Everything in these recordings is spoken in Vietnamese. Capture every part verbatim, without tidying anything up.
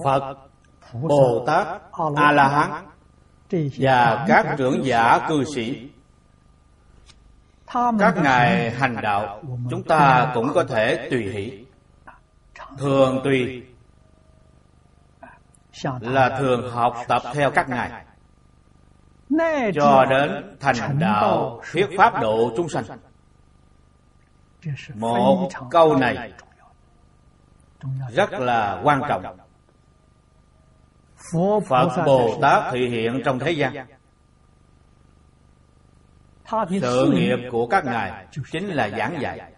Phật, Bồ Tát, A-la-hán và các trưởng giả cư sĩ. Các ngài hành đạo, chúng ta cũng có thể tùy hỷ. Thường tùy là thường học tập theo các ngài, cho đến thành đạo thuyết pháp độ chúng sanh. Một câu này rất là quan trọng. Phật Bồ Tát thị hiện trong thế gian, sự nghiệp của các ngài chính là giảng dạy.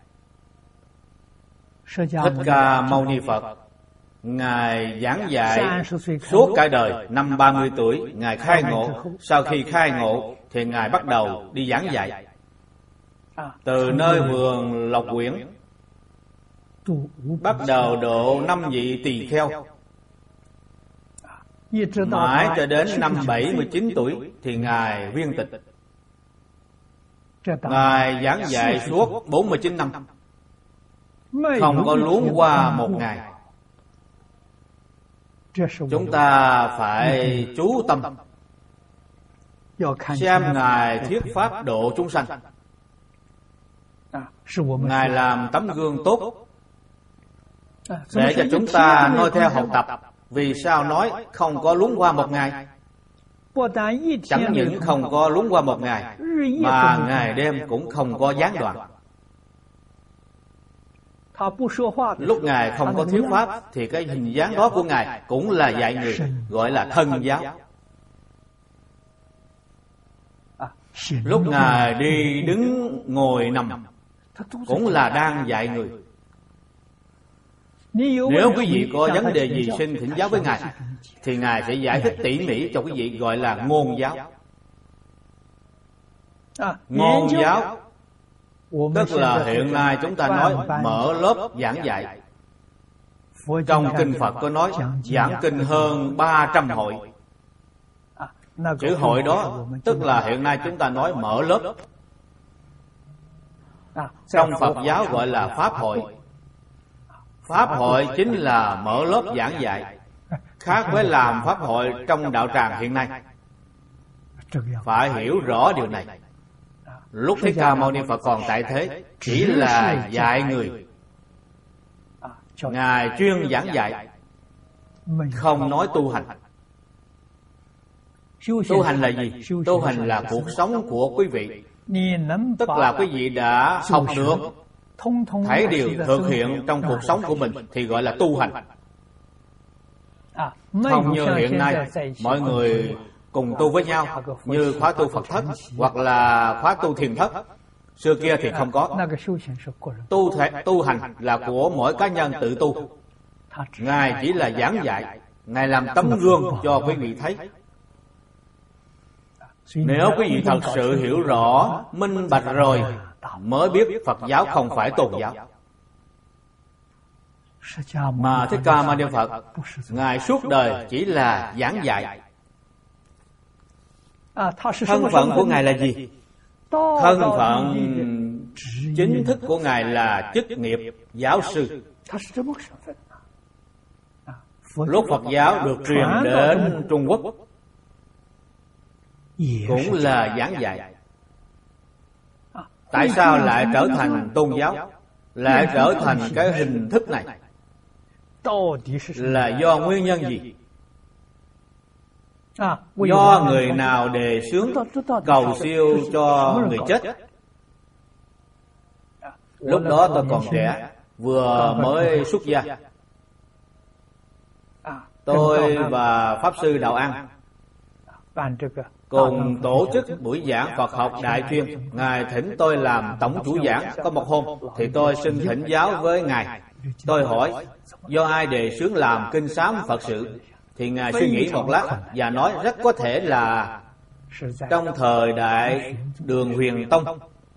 Thích Ca Mâu Ni Phật, ngài giảng dạy suốt cả đời. Năm ba mươi tuổi ngài khai ngộ. Sau khi khai ngộ thì ngài bắt đầu đi giảng dạy. Từ nơi vườn Lộc Quyển bắt đầu độ năm vị tỳ kheo, mãi cho đến năm bảy mươi chín tuổi thì ngài viên tịch. Ngài giảng dạy suốt bốn mươi chín năm, không có luống qua một ngày. Chúng ta phải chú tâm xem ngài thuyết pháp độ chúng sanh. Ngài làm tấm gương tốt để cho chúng ta noi theo học tập. Vì sao nói không có luống qua một ngày? Chẳng những không có luống qua một ngày, mà ngày đêm cũng không có gián đoạn. Lúc ngài không có thuyết pháp thì cái hình dáng đó của ngài cũng là dạy người, gọi là thân giáo. Lúc ngài đi đứng ngồi nằm cũng là đang dạy người. Nếu quý vị có vấn đề gì xin thỉnh giáo với ngài thì ngài sẽ giải thích tỉ mỉ cho quý vị, gọi là ngôn giáo. Ngôn giáo tức là hiện nay chúng ta nói mở lớp giảng dạy. Trong kinh Phật có nói giảng kinh hơn ba trăm hội. Chữ hội đó tức là hiện nay chúng ta nói mở lớp. Trong Phật giáo gọi là Pháp hội. Pháp hội chính là mở lớp giảng dạy, khác với làm Pháp hội trong đạo tràng hiện nay. Phải hiểu rõ điều này. Lúc Thích Ca Mâu Ni Phật còn tại thế chỉ là dạy người. Ngài chuyên giảng dạy, không nói tu hành. Tu hành là gì? Tu hành là cuộc sống của quý vị. Tức là quý vị đã học được thấy điều thực hiện trong cuộc sống của mình thì gọi là tu hành. Không như hiện nay mọi người cùng tu với nhau như khóa tu Phật thất hoặc là khóa tu thiền thất. Xưa kia thì không có. Tu, thể, tu hành là của mỗi cá nhân tự tu. Ngài chỉ là giảng dạy, ngài làm tấm gương cho quý vị thấy. Nếu quý vị thật sự hiểu rõ, minh bạch rồi mới biết Phật giáo không phải tôn giáo. Mà Thích Ca Mâu Ni Phật, ngài suốt đời chỉ là giảng dạy. Thân phận của ngài là gì? Thân phận chính thức của ngài là chức nghiệp giáo sư. Lúc Phật giáo được truyền đến Trung Quốc cũng là giảng dạy. Tại sao lại trở thành tôn giáo, lại trở thành cái hình thức này? Là do nguyên nhân gì? Do người nào đề xướng cầu siêu cho người chết. Lúc đó tôi còn trẻ, vừa mới xuất gia. Tôi và Pháp Sư Đạo An cùng tổ chức buổi giảng Phật học đại chuyên. Ngài thỉnh tôi làm tổng chủ giảng. Có một hôm thì tôi xin thỉnh giáo với ngài. Tôi hỏi do ai đề xướng làm kinh sám Phật sự, thì ngài suy nghĩ một lát và nói rất có thể là trong thời đại Đường Huyền Tông,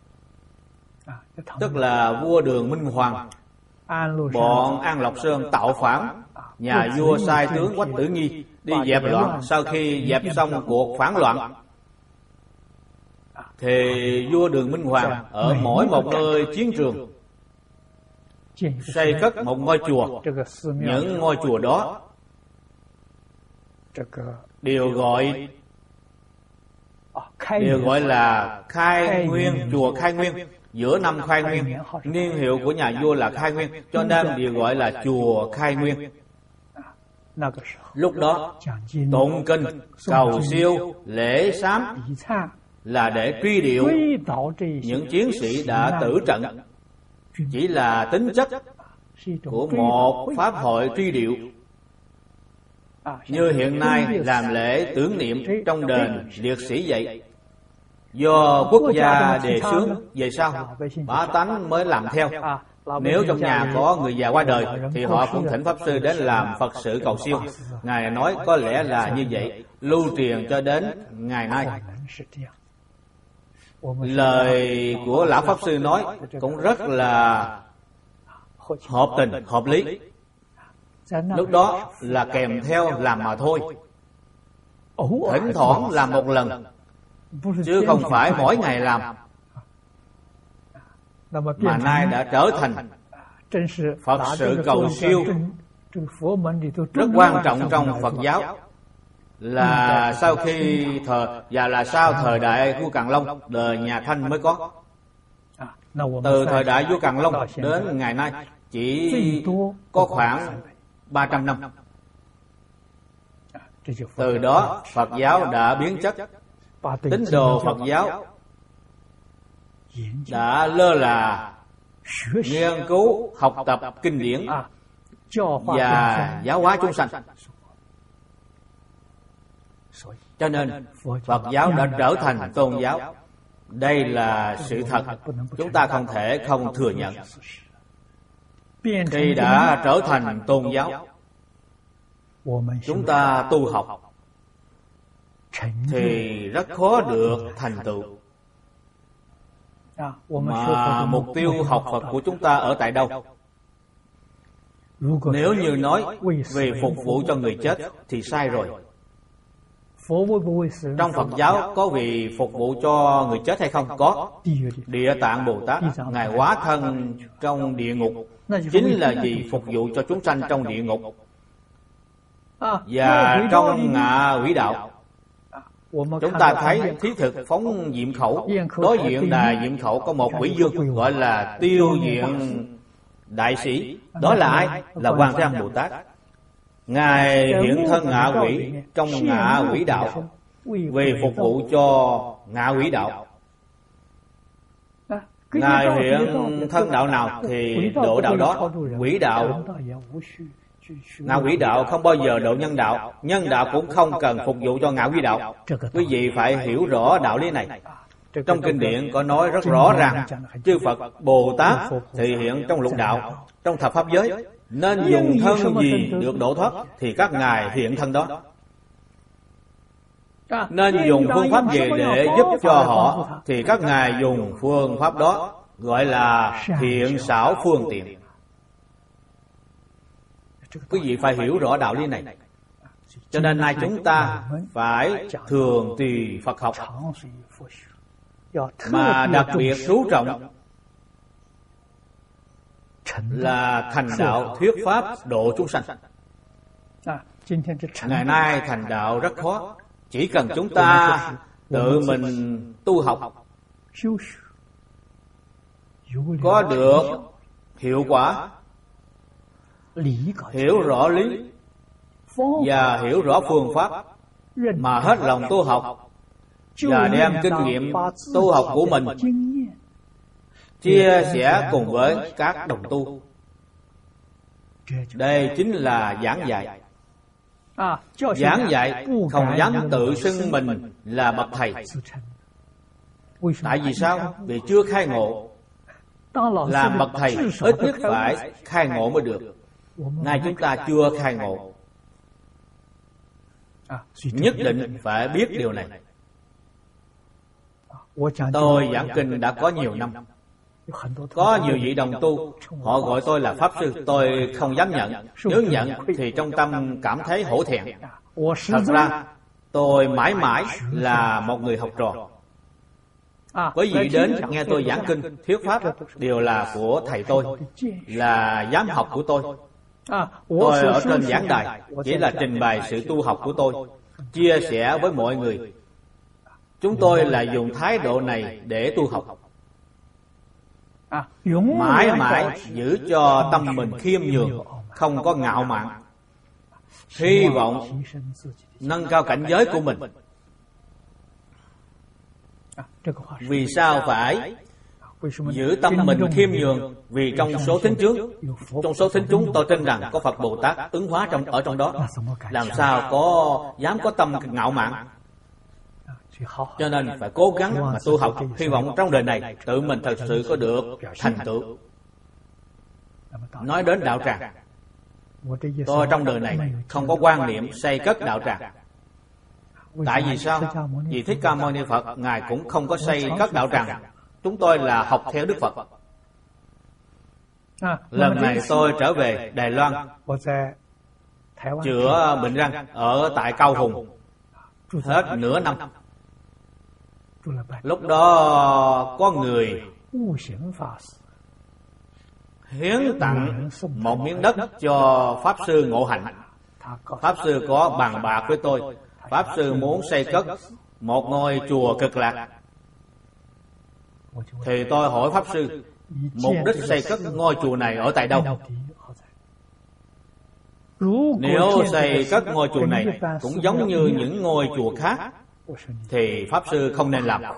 tức là vua Đường Minh Hoàng. Bọn An Lộc Sơn tạo phản, nhà vua sai tướng Quách Tử Nghi đi dẹp loạn. Sau khi dẹp xong cuộc phản loạn thì vua Đường Minh Hoàng ở mỗi một nơi chiến trường xây cất một ngôi chùa. Những ngôi chùa đó Điều gọi Điều gọi là Khai Nguyên, chùa Khai Nguyên. Giữa năm Khai Nguyên, niên hiệu của nhà vua là Khai Nguyên, cho nên điều gọi là chùa Khai Nguyên. Lúc đó tụng kinh, cầu siêu, lễ sám là để truy điệu những chiến sĩ đã tử trận. Chỉ là tính chất của một pháp hội truy điệu, như hiện nay làm lễ tưởng niệm trong đền liệt sĩ vậy. Do quốc gia đề xướng, về sau bá tánh mới làm theo. Nếu trong nhà có người già qua đời thì họ cũng thỉnh pháp sư đến làm Phật sự cầu siêu. Ngài nói có lẽ là như vậy, lưu truyền cho đến ngày nay. Lời của lão pháp sư nói cũng rất là hợp tình, hợp lý. Lúc đó là kèm theo làm mà thôi, thỉnh thoảng làm một lần, chứ không phải mỗi ngày làm. Mà nay đã trở thành Phật sự cầu siêu rất quan trọng trong Phật giáo. Là sau khi thời và là sau thời đại vua Càn Long, đời nhà Thanh mới có. Từ thời đại vua Càn Long đến ngày nay chỉ có khoảng ba trăm năm. Từ đó Phật giáo đã biến chất, tín đồ Phật giáo đã lơ là nghiên cứu, học tập kinh điển và giáo hóa chúng sanh. Cho nên Phật giáo đã trở thành tôn giáo. Đây là sự thật, chúng ta không thể không thừa nhận. Khi đã trở thành tôn giáo, chúng ta tu học thì rất khó được thành tựu. Mà mục tiêu học Phật của chúng ta ở tại đâu? Nếu như nói vì phục vụ cho người chết thì sai rồi. Trong Phật giáo có vì phục vụ cho người chết hay không? Có. Địa Tạng Bồ Tát, Ngài hóa thân trong địa ngục chính là vì phục vụ cho chúng sanh trong địa ngục và trong ngạ quỷ đạo. Chúng ta thấy thí thực phóng diệm khẩu, đối diện đài diệm khẩu có một quỷ vương gọi là Tiêu Diện Đại Sĩ. Đó là ai? Là Quan Thế Âm Bồ Tát. Ngài hiện thân ngạ quỷ trong ngạ quỷ đạo vì phục vụ cho ngạ quỷ đạo. Ngài hiện thân đạo nào thì độ đạo đó. Quỷ đạo, ngạ quỷ đạo không bao giờ độ nhân đạo. Nhân đạo cũng không cần phục vụ cho ngạ quỷ đạo. Quý vị phải hiểu rõ đạo lý này. Trong kinh điển có nói rất rõ ràng, chư Phật Bồ Tát thị hiện trong lục đạo, trong thập pháp giới, nên dùng thân gì được độ thoát thì các ngài hiện thân đó. Nên dùng phương pháp gì để giúp cho họ thì các ngài dùng phương pháp đó, gọi là thiện xảo phương tiện. Quý vị phải hiểu rõ đạo lý này. Cho nên nay chúng ta phải thường tùy Phật học, mà đặc biệt chú trọng là thành đạo thuyết pháp độ chúng sanh. Ngày nay thành đạo rất khó. Chỉ cần chúng ta tự mình tu học, có được hiệu quả, hiểu rõ lý và hiểu rõ phương pháp, mà hết lòng tu học và đem kinh nghiệm tu học của mình chia sẻ cùng với các đồng tu. Đây chính là giảng dạy. Giảng dạy không dám tự xưng mình là bậc thầy. Tại vì sao? Vì chưa khai ngộ. Làm bậc thầy ít nhất phải khai ngộ mới được. Nay chúng ta chưa khai ngộ, nhất định phải biết điều này. Tôi giảng kinh đã có nhiều năm. Có nhiều vị đồng tu, họ gọi tôi là Pháp Sư. Tôi không dám nhận. Nếu nhận thì trong tâm cảm thấy hổ thẹn. Thật ra tôi mãi mãi là một người học trò. Quý vị đến nghe tôi giảng kinh, thuyết pháp đều là của thầy tôi, là giám học của tôi. Tôi ở trên giảng đài chỉ là trình bày sự tu học của tôi, chia sẻ với mọi người. Chúng tôi là dùng thái độ này để tu học, mãi mãi giữ cho tâm mình khiêm nhường, không có ngạo mạn, hy vọng nâng cao cảnh giới của mình. Vì sao phải giữ tâm mình khiêm nhường? Vì trong số thính chúng, trong số thính chúng tôi tin rằng có Phật Bồ Tát ứng hóa trong ở trong đó. Làm sao có dám có tâm ngạo mạn? Cho nên phải cố gắng mà tu học, hy vọng trong đời này tự mình thật sự có được thành tựu. Nói đến đạo tràng, tôi trong đời này không có quan niệm xây cất đạo tràng. Tại vì sao? Vì Thích Ca Mâu Ni Phật Ngài cũng không có xây cất đạo tràng. Chúng tôi là học theo Đức Phật. Lần này tôi trở về Đài Loan chữa bệnh răng ở tại Cao Hùng hết nửa năm. Lúc đó có người hiến tặng một miếng đất cho Pháp Sư Ngộ Hạnh. Pháp Sư có bàn bạc với tôi, Pháp Sư muốn xây cất một ngôi chùa Cực Lạc. Thì tôi hỏi Pháp Sư, mục đích xây cất ngôi chùa này ở tại đâu? Nếu xây cất ngôi chùa này cũng giống như những ngôi chùa khác thì Pháp Sư không nên làm.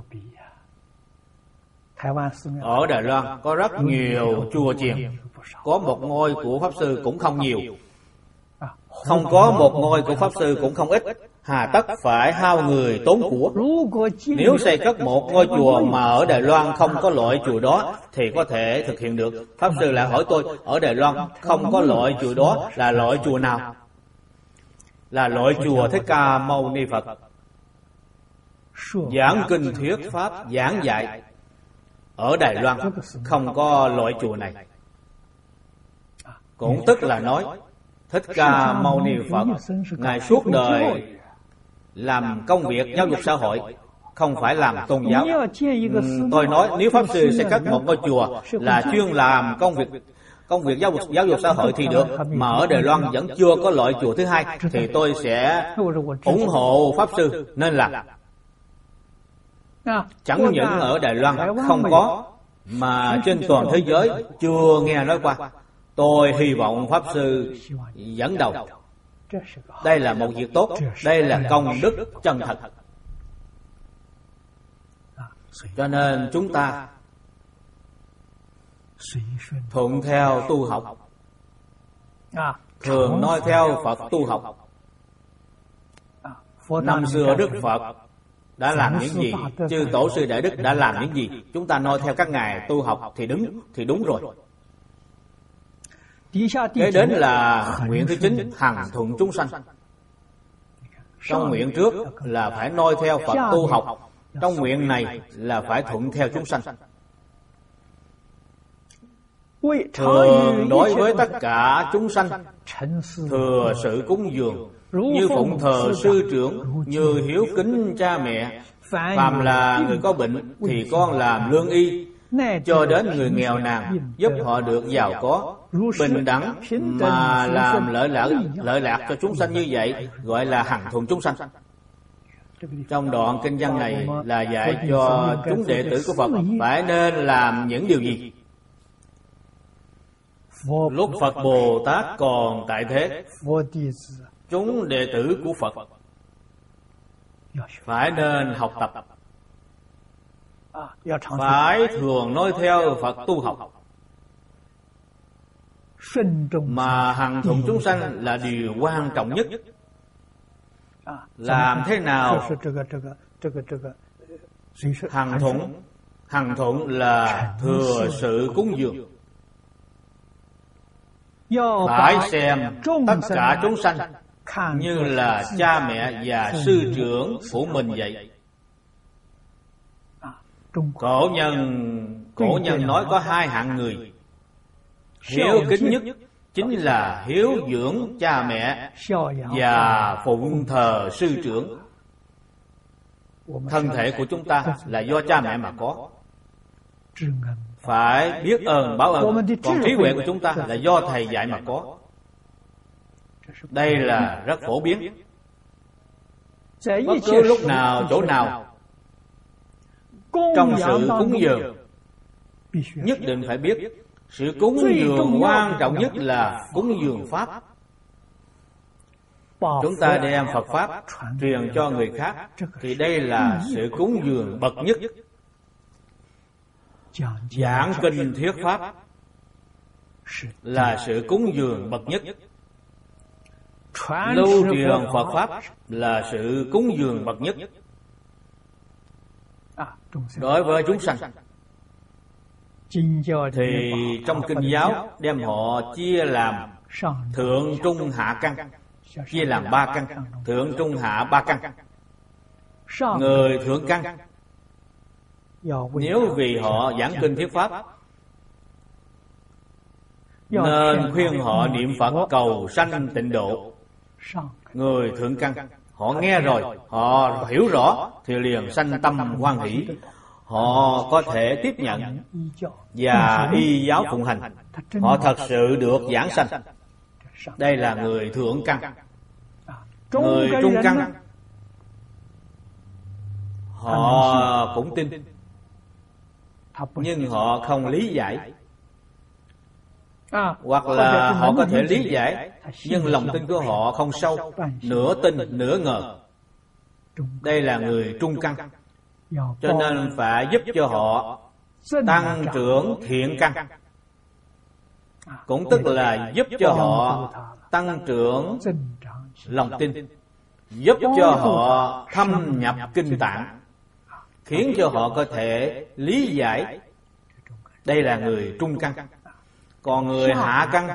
Ở Đài Loan có rất nhiều chùa chiền, có một ngôi của Pháp Sư cũng không nhiều, không có một ngôi của Pháp Sư cũng không ít. Hà tất phải hao người tốn của. Nếu xây cất một ngôi chùa mà ở Đài Loan không có loại chùa đó thì có thể thực hiện được. Pháp Sư lại hỏi tôi, ở Đài Loan không có loại chùa đó là loại chùa nào? Là loại chùa Thích Ca Mâu Ni Phật giảng kinh thuyết pháp giảng dạy. Ở Đài Loan không có loại chùa này. Cũng tức là nói Thích Ca Mâu Ni Phật Ngài suốt đời làm công việc giáo dục xã hội, không phải làm tôn giáo. Tôi nói nếu Pháp Sư sẽ cất một ngôi chùa là chuyên làm công việc công việc giáo dục giáo dục xã hội thì được, mà ở Đài Loan vẫn chưa có loại chùa thứ hai thì tôi sẽ ủng hộ Pháp Sư nên làm. Chẳng những ở Đài Loan không có, mà trên toàn thế giới chưa nghe nói qua. Tôi hy vọng Pháp Sư dẫn đầu. Đây là một việc tốt, đây là công đức chân thật. Cho nên chúng ta thuận theo tu học, thường nói theo Phật tu học. Năm xưa Đức Phật đã làm những gì, chư Tổ sư Đại Đức đã làm những gì, chúng ta noi theo các ngài tu học thì đúng, thì đúng rồi. Kế đến là nguyện thứ chín, hằng thuận chúng sanh. Trong nguyện trước là phải noi theo Phật tu học, trong nguyện này là phải thuận theo chúng sanh. Thường đối với tất cả chúng sanh thừa sự cúng dường, như phụng thờ sư trưởng, như hiếu kính cha mẹ. Phàm là người có bệnh thì con làm lương y, cho đến người nghèo nàn giúp họ được giàu có, bình đẳng mà làm lợi lạc lợi lạc cho chúng sanh, như vậy gọi là hằng thuận chúng sanh. Trong đoạn kinh văn này là dạy cho chúng đệ tử của Phật phải nên làm những điều gì. Lúc Phật Bồ Tát còn tại thế, chúng đệ tử của Phật phải nên học tập, phải thường nói theo Phật tu học. Mà hằng thuận chúng sanh là điều quan trọng nhất. Làm thế nào hằng thuận? Hằng thuận là thừa sự cúng dường. Phải xem tất cả chúng sanh như là cha mẹ và sư trưởng của mình vậy. Cổ nhân Cổ nhân nói có hai hạng người. Hiếu kính nhất chính là hiếu dưỡng cha mẹ và phụng thờ sư trưởng. Thân thể của chúng ta là do cha mẹ mà có. phải biết ơn báo ơn. Còn trí huệ của chúng ta là do Thầy dạy mà có. Đây là rất phổ biến. Bất cứ lúc nào, chỗ nào, trong sự cúng dường, nhất định phải biết sự cúng dường quan trọng nhất là cúng dường Pháp. Chúng ta đem Phật Pháp truyền cho người khác, thì đây là sự cúng dường bậc nhất. Giảng kinh thuyết Pháp là sự cúng dường bậc nhất. Lưu truyền Phật Pháp là sự cúng dường bậc nhất. Đối với chúng sanh thì trong kinh giáo đem họ chia làm thượng trung hạ căn, chia làm ba căn, thượng trung hạ ba căn. Người thượng căn nếu vì họ giảng kinh thuyết Pháp nên khuyên họ niệm Phật cầu sanh tịnh độ. Người thượng căn họ nghe rồi, họ hiểu rõ thì liền sanh tâm hoan hỷ, họ có thể tiếp nhận và y giáo phụng hành, họ thật sự được giảng sanh. Đây là người thượng căn. Người trung căn họ cũng tin, nhưng họ không lý giải, hoặc là họ có thể lý giải nhưng lòng tin của họ không sâu, nửa tin nửa ngờ. Đây là người trung căn. Cho nên phải giúp cho họ tăng trưởng thiện căn, cũng tức là giúp cho họ tăng trưởng lòng tin, giúp cho họ thâm nhập kinh tạng, khiến cho họ có thể lý giải. Đây là người trung căn. Còn người hạ căn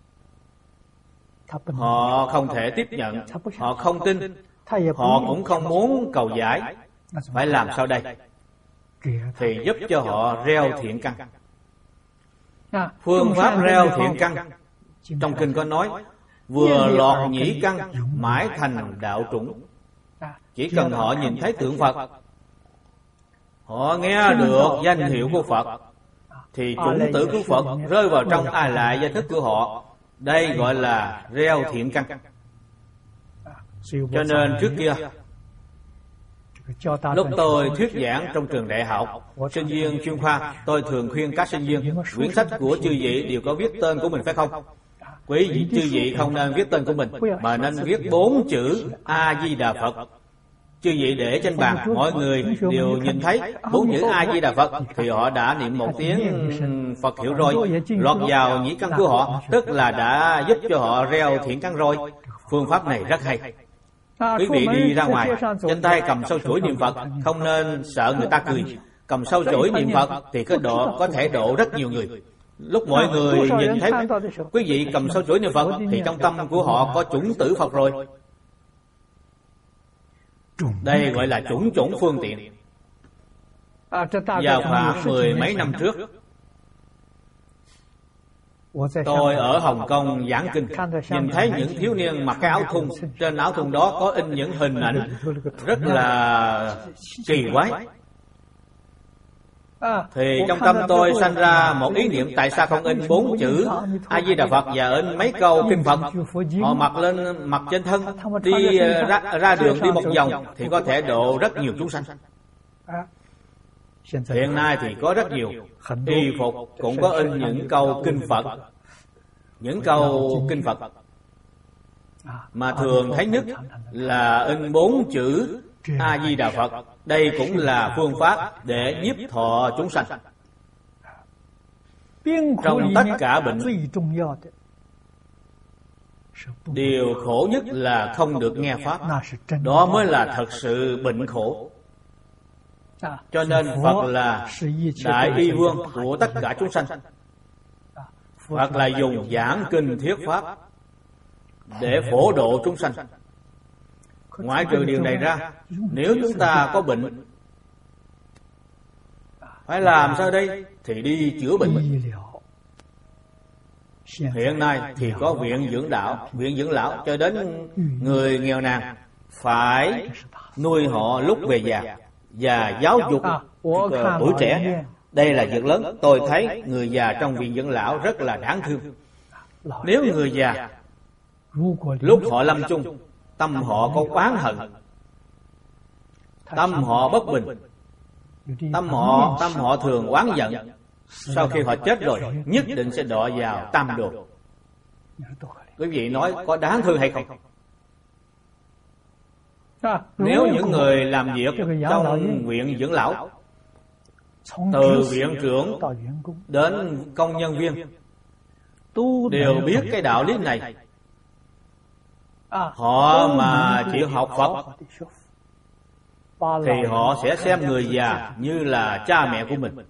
họ không thể tiếp nhận, họ không tin, họ cũng không muốn cầu giải. Phải làm sao đây? Thì giúp cho họ reo thiện căn. Phương pháp reo thiện căn trong kinh có nói, vừa lọt nhĩ căn mãi thành đạo trũng. Chỉ cần họ nhìn thấy tượng Phật, họ nghe được danh hiệu của Phật, thì chủng tử của Phật rơi vào trong A Lại gia thức của họ. Đây gọi là reo thiện căn. Cho nên trước kia lúc tôi thuyết giảng trong trường đại học, sinh viên chuyên khoa, tôi thường khuyên các sinh viên, quyển sách của chư vị đều có viết tên của mình phải không? Quý vị chư vị không nên viết tên của mình, mà nên viết bốn chữ A Di Đà Phật. Chư vị để trên bàn, mọi người đều nhìn thấy bốn chữ A Di Đà Phật thì họ đã niệm một tiếng Phật hiệu rồi, lọt vào nhĩ căn của họ, tức là đã giúp cho họ reo thiện căn rồi. Phương pháp này rất hay. Quý vị đi ra ngoài, trên tay cầm sâu chuỗi niệm Phật, không nên sợ người ta cười. Cầm sâu chuỗi niệm Phật thì có độ có thể độ rất nhiều người. Lúc mọi người nhìn thấy quý vị cầm sâu chuỗi niệm Phật thì trong tâm của họ có chủng tử Phật rồi. Đây gọi là chủng chủng phương tiện. Vào khoảng mười mấy năm trước, tôi ở Hồng Kông giảng kinh, nhìn thấy những thiếu niên mặc cái áo thun, trên áo thun đó có in những hình ảnh rất là kỳ quái. Thì trong tâm tôi sanh ra một ý niệm, tại sao không in bốn chữ A Di Đà Phật và in mấy câu kinh Phật? Họ mặc lên mặc trên thân, đi ra, ra đường đi một vòng thì có thể độ rất nhiều chúng sanh. Hiện nay thì có rất nhiều y phục cũng có in những câu kinh Phật, những câu kinh Phật mà thường thấy nhất là in bốn chữ A Di Đà Phật. Đây cũng là phương pháp để nhiếp thọ chúng sanh. Trong tất cả bệnh, điều khổ nhất là không được nghe pháp. Đó mới là thật sự bệnh khổ. Cho nên Phật là đại y vương của tất cả chúng sanh. Phật là dùng giảng kinh thuyết pháp để phổ độ chúng sanh. Ngoại trừ điều này ra, nếu chúng ta có bệnh, phải làm sao đây? Thì đi chữa bệnh. Hiện nay thì có viện dưỡng đạo, viện dưỡng lão, cho đến người nghèo nàn phải nuôi họ lúc về già và giáo dục tuổi trẻ. Đây là việc lớn. Tôi thấy người già trong viện dưỡng lão rất là đáng thương. Nếu người già lúc họ lâm chung, tâm họ có oán hận, tâm họ bất bình, tâm họ tâm họ thường oán giận, sau khi họ chết rồi nhất định sẽ đọa vào tam đồ. Quý vị nói có đáng thương hay không? Nếu những người làm việc trong viện dưỡng lão, từ viện trưởng đến công nhân viên, đều biết cái đạo lý này, họ mà chịu học Phật thì họ sẽ xem người già như là cha mẹ của mình,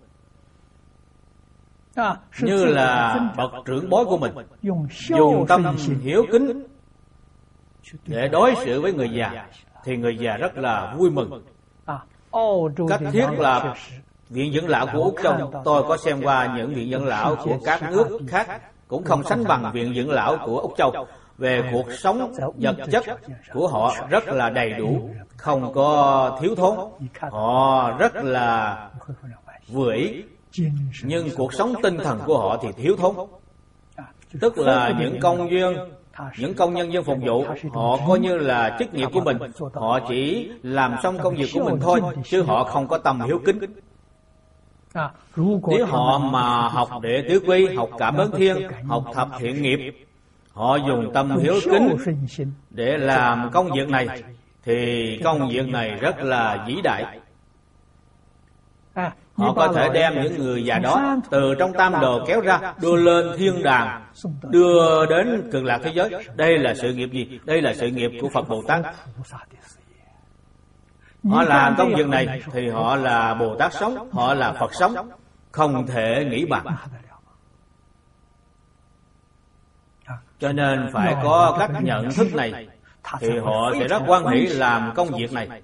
như là bậc trưởng bối của mình, dùng tâm hiếu kính để đối xử với người già, thì người già rất là vui mừng. Cách thiết lập viện dưỡng lão của Úc Châu, tôi có xem qua những viện dưỡng lão của các nước khác, cũng không sánh bằng viện dưỡng lão của Úc Châu. Về cuộc sống vật chất của họ rất là đầy đủ, không có thiếu thốn, họ rất là vừa ý. Nhưng cuộc sống tinh thần của họ thì thiếu thốn. Tức là những công viên, những công nhân viên phục vụ, họ coi như là chức nghiệp của mình, họ chỉ làm xong công việc của mình thôi, chứ họ không có tâm hiếu kính. Nếu họ mà học Đệ Tứ Quy, học Cảm Ứng Thiên, học Thập Thiện Nghiệp, họ dùng tâm hiếu kính để làm công việc này, thì công việc này rất là vĩ đại. Họ có thể đem những người già đó từ trong tam đồ kéo ra, đưa lên thiên đàng, đưa đến cực lạc thế giới. Đây là sự nghiệp gì? Đây là sự nghiệp của Phật Bồ Tát. Họ làm công việc này thì họ là Bồ Tát sống, họ là Phật sống, không thể nghĩ bằng. Cho nên phải có cách nhận thức này, thì họ sẽ rất hoan hỷ làm công việc này.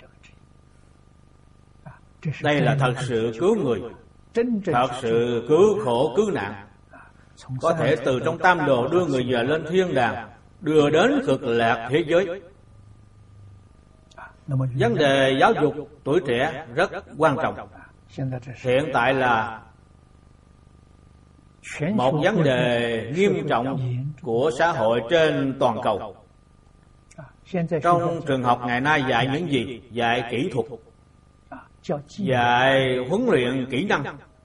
Đây là thật sự cứu người, thật sự cứu khổ cứu nạn. Có thể từ trong tam đồ đưa người già lên thiên đàng, đưa đến cực lạc thế giới. Vấn đề giáo dục tuổi trẻ rất quan trọng. Hiện tại là một vấn đề nghiêm trọng của xã hội trên toàn cầu. Trong trường học ngày nay dạy những gì? Dạy kỹ thuật, dạy huấn luyện kỹ năng,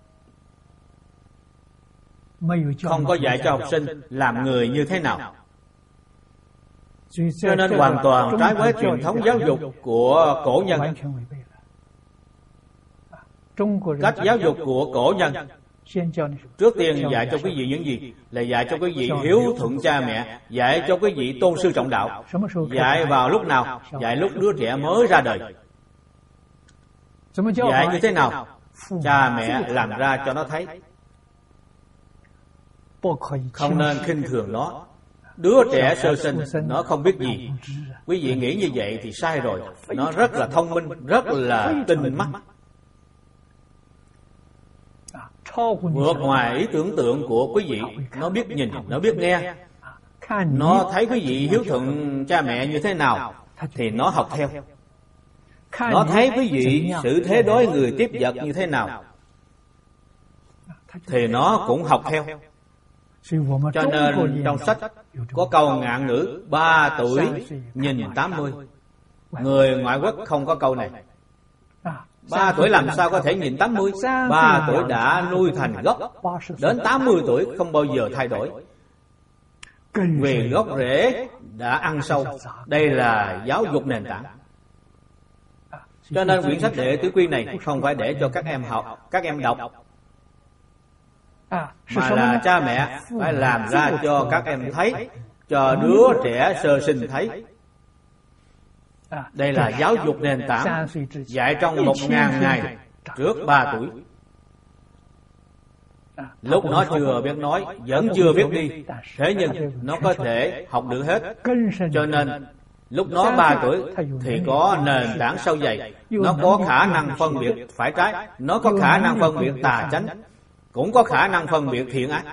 không có dạy cho học sinh làm người như thế nào. Cho nên hoàn toàn trái với truyền thống giáo dục của cổ nhân. Cách giáo dục của cổ nhân, trước tiên dạy cho quý vị những gì? Là dạy cho quý vị hiếu thuận cha mẹ, dạy cho quý vị tôn sư trọng đạo. Dạy vào lúc nào? Dạy lúc đứa trẻ mới ra đời. Dạy như thế nào? Cha mẹ làm ra cho nó thấy, không nên khinh thường nó. Đứa trẻ sơ sinh nó không biết gì, quý vị nghĩ như vậy thì sai rồi. Nó rất là thông minh, rất là tinh mắt, vượt ngoài ý tưởng tượng của quý vị. Nó biết nhìn, nó biết nghe. Nó thấy quý vị hiếu thuận cha mẹ như thế nào thì nó học theo. Nó thấy quý vị xử thế đối người tiếp vật như thế nào thì nó cũng học theo. Cho nên trong sách có câu ngạn ngữ ba tuổi nhìn tám mươi. Người ngoại quốc không có câu này. Ba tuổi làm sao có thể nhìn tám mươi? Ba tuổi đã nuôi thành gốc, đến tám mươi tuổi không bao giờ thay đổi, vì gốc rễ đã ăn sâu. Đây là giáo dục nền tảng. Cho nên quyển sách Đệ Tứ Quy này không phải để cho các em học, các em đọc, mà là cha mẹ phải làm ra cho các em thấy, cho đứa trẻ sơ sinh thấy. Đây là giáo dục nền tảng, dạy trong một ngàn ngày trước ba tuổi. Lúc nó chưa biết nói, vẫn chưa biết đi, thế nhưng nó có thể học được hết. Cho nên lúc nó ba tuổi thì có nền tảng sâu dày. Nó có khả năng phân biệt phải trái, nó có khả năng phân biệt tà chánh, cũng có khả năng phân biệt thiện ác.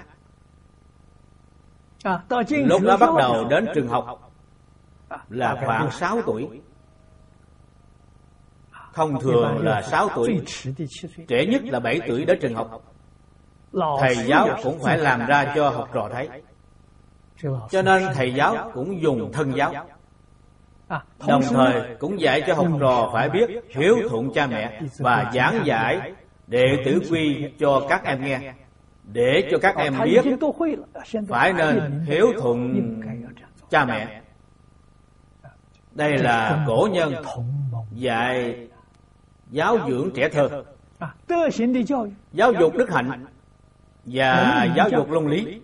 Lúc nó bắt đầu đến trường học là khoảng sáu tuổi. thông thường là sáu tuổi, trễ nhất là bảy tuổi đến trường học. Thầy giáo cũng phải làm ra cho học trò thấy. Cho nên thầy giáo cũng dùng thân giáo. Đồng thời cũng dạy cho học trò phải biết hiếu thuận cha mẹ và giảng giải đệ tử quy cho các em nghe, để cho các em biết phải nên hiếu thuận cha mẹ. Đây là cổ nhân dạy giáo dưỡng trẻ thơ, giáo dục đức hạnh và giáo dục luân lý,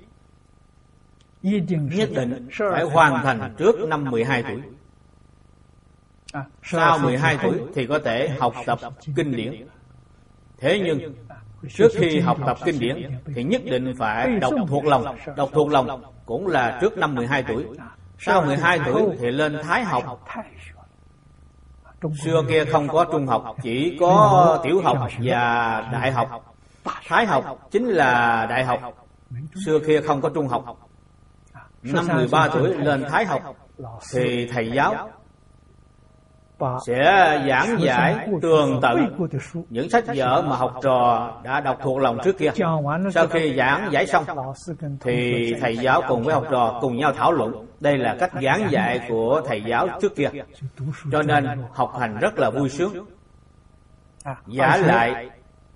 nhất định phải hoàn thành trước năm mười hai tuổi. Sau mười hai tuổi thì có thể học tập kinh điển. Thế nhưng trước khi học tập kinh điển thì nhất định phải đọc thuộc lòng. Đọc thuộc lòng cũng là trước năm mười hai tuổi. Sau mười hai tuổi thì lên thái học. Xưa kia không có trung học, chỉ có tiểu học và đại học. Thái học chính là đại học. Xưa kia không có trung học. Năm mười ba tuổi lên thái học thì thầy giáo sẽ giảng giải tường tận những sách vở mà học trò đã đọc thuộc lòng trước kia. Sau khi giảng giải xong thì thầy giáo cùng với học trò cùng nhau thảo luận. Đây là cách giảng dạy của thầy giáo trước kia. Cho nên học hành rất là vui sướng. Giả lại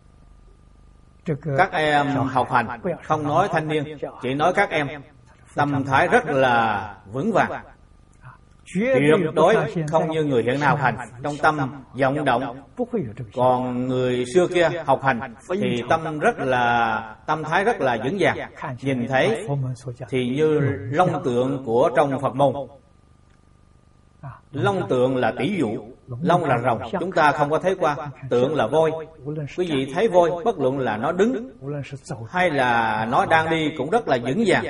các em học hành, không nói thanh niên, chỉ nói các em, tâm thái rất là vững vàng. Tuyệt đối không như người hiện nay học hành trong tâm vọng động. Còn người xưa kia học hành thì tâm rất là tâm thái rất là vững vàng. Nhìn thấy thì như long tượng của trong Phật môn. Long tượng là tỷ dụ, long là rồng, chúng ta không có thấy qua. Tượng là voi. Quý vị thấy voi, bất luận là nó đứng hay là nó đang đi cũng rất là vững vàng,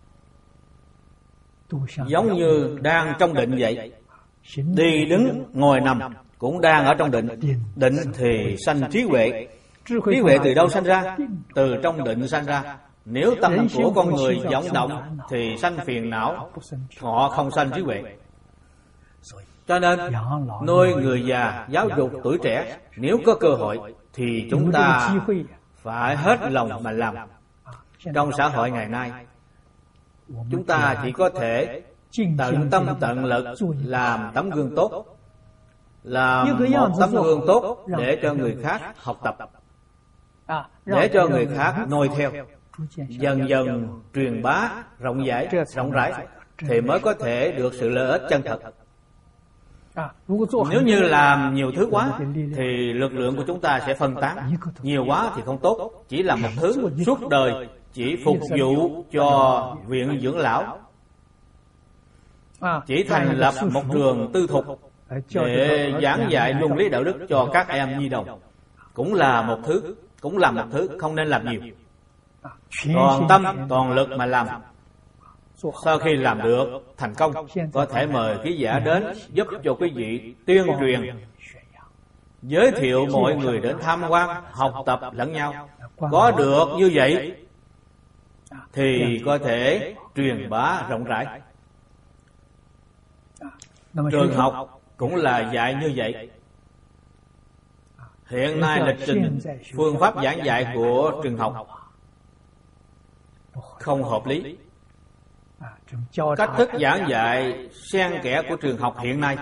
giống như đang trong định vậy. Đi đứng ngồi nằm cũng đang ở trong định. Định thì sanh trí huệ. Trí huệ từ đâu sanh ra? Từ trong định sanh ra. Nếu tâm của con người vọng động thì sanh phiền não, họ không sanh trí huệ. Cho nên nuôi người già, giáo dục tuổi trẻ, nếu có cơ hội thì chúng ta phải hết lòng mà làm. Trong xã hội ngày nay, chúng ta chỉ có thể tận tâm tận lực làm tấm gương tốt, làm một tấm gương tốt để cho người khác học tập, để cho người khác noi theo, dần dần truyền bá rộng rãi rộng rãi thì mới có thể được sự lợi ích chân thật. Nếu như làm nhiều thứ quá thì lực lượng của chúng ta sẽ phân tán. Nhiều quá thì không tốt. Chỉ là một thứ suốt đời chỉ phục vụ cho viện dưỡng lão, chỉ thành lập một trường tư thục để giảng dạy luân lý đạo đức cho các em nhi đồng, cũng là một thứ, cũng là một thứ không nên làm nhiều. Toàn tâm toàn lực mà làm. Sau khi làm được thành công, có thể mời ký giả đến giúp cho quý vị tuyên truyền, giới thiệu mọi người đến tham quan, học tập lẫn nhau. Có được như vậy thì có thể truyền bá rộng rãi. Trường học cũng là dạy như vậy. Hiện nay lịch trình phương pháp giảng dạy của trường học không hợp lý. Cách thức giảng dạy xen kẽ của trường học hiện nay,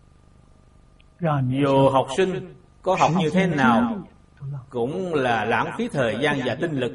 dù học sinh có học như thế nào cũng là lãng phí thời gian và tinh lực.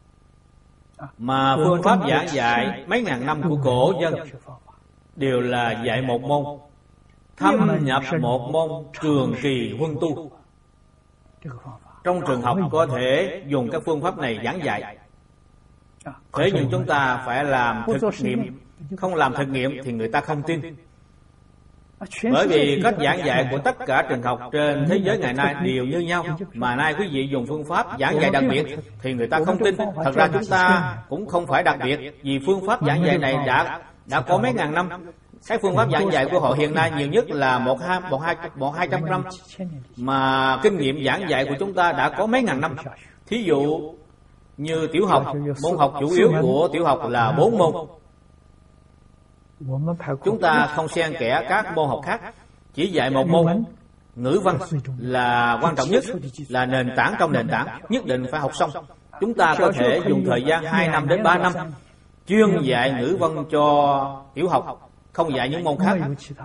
Mà phương pháp giảng dạy mấy ngàn năm của cổ dân đều là dạy một môn, thâm nhập một môn, trường kỳ huân tu. Trong trường học có thể dùng các phương pháp này giảng dạy. Thế nhưng chúng ta phải làm thực nghiệm. Không làm thực nghiệm thì người ta không tin. Bởi vì cách giảng dạy của tất cả trường học trên thế giới ngày nay đều như nhau, mà nay quý vị dùng phương pháp giảng dạy đặc biệt thì người ta không tin. Thật ra chúng ta cũng không phải đặc biệt, vì phương pháp giảng dạy này đã đã có mấy ngàn năm. Cái phương pháp giảng dạy của họ hiện nay nhiều nhất là một hai một hai một hai trăm năm, mà kinh nghiệm giảng dạy của chúng ta đã có mấy ngàn năm. Thí dụ như tiểu học, môn học chủ yếu của tiểu học là bốn môn. Chúng ta không xen kẽ các môn học khác, chỉ dạy một môn. Ngữ văn là quan trọng nhất, là nền tảng trong nền tảng, nhất định phải học xong. Chúng ta có thể dùng thời gian hai năm đến ba năm chuyên dạy ngữ văn cho tiểu học, không dạy những môn khác.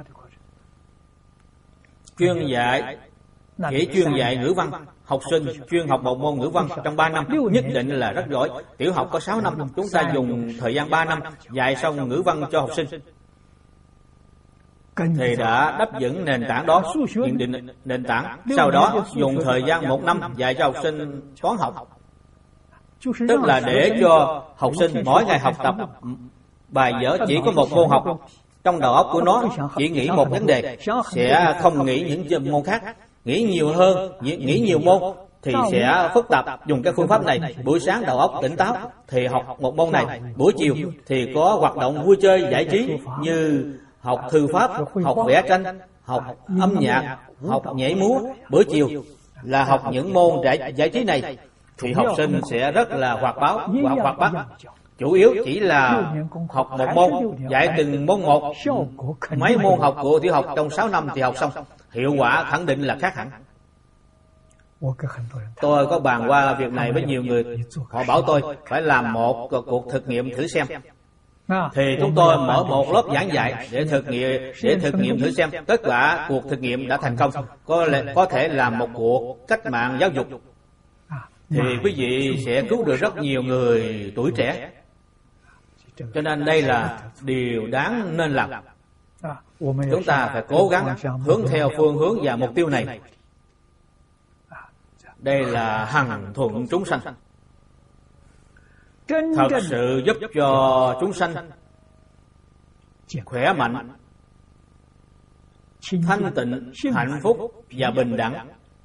Chuyên dạy, chỉ chuyên dạy ngữ văn, học sinh chuyên học một môn ngữ văn trong ba năm nhất định là rất giỏi. Tiểu học có sáu năm, chúng ta dùng thời gian ba năm dạy xong ngữ văn cho học sinh thì đã đắp vững nền tảng đó, nhận định nền tảng. Sau đó dùng thời gian một năm dạy cho học sinh toán học, tức là để cho học sinh mỗi ngày học tập bài vở chỉ có một môn học. Trong đầu óc của nó chỉ nghĩ một vấn đề, sẽ không nghĩ những môn khác. Nghĩ nhiều hơn, nghĩ nhiều môn thì sẽ phức tạp. Dùng cái phương pháp này, buổi sáng đầu óc tỉnh táo thì học một môn này, buổi chiều thì có hoạt động vui chơi giải trí như học thư pháp, học vẽ tranh, học âm nhạc, học nhảy múa. Bữa chiều là học những môn giải, giải trí này thì học sinh sẽ rất là hoạt bát và hoạt bát. Chủ yếu chỉ là học một môn, dạy từng môn một. Mấy môn học của tiểu học trong sáu năm thì học xong, hiệu quả khẳng định là khác hẳn. Tôi có bàn qua việc này với nhiều người, họ bảo tôi phải làm một cuộc thực nghiệm thử xem. Thì chúng tôi mở một lớp giảng dạy để thực nghiệm để thực nghiệm thử xem. Kết quả cuộc thực nghiệm đã thành công, có lẽ có thể làm một cuộc cách mạng giáo dục. Thì quý vị sẽ cứu được rất nhiều người tuổi trẻ. Cho nên đây là điều đáng nên làm. Chúng ta phải cố gắng hướng theo phương hướng và mục tiêu này. Đây là hằng thuận chúng sanh, thật sự giúp cho chúng sanh khỏe mạnh, thanh tịnh, hạnh phúc và bình đẳng.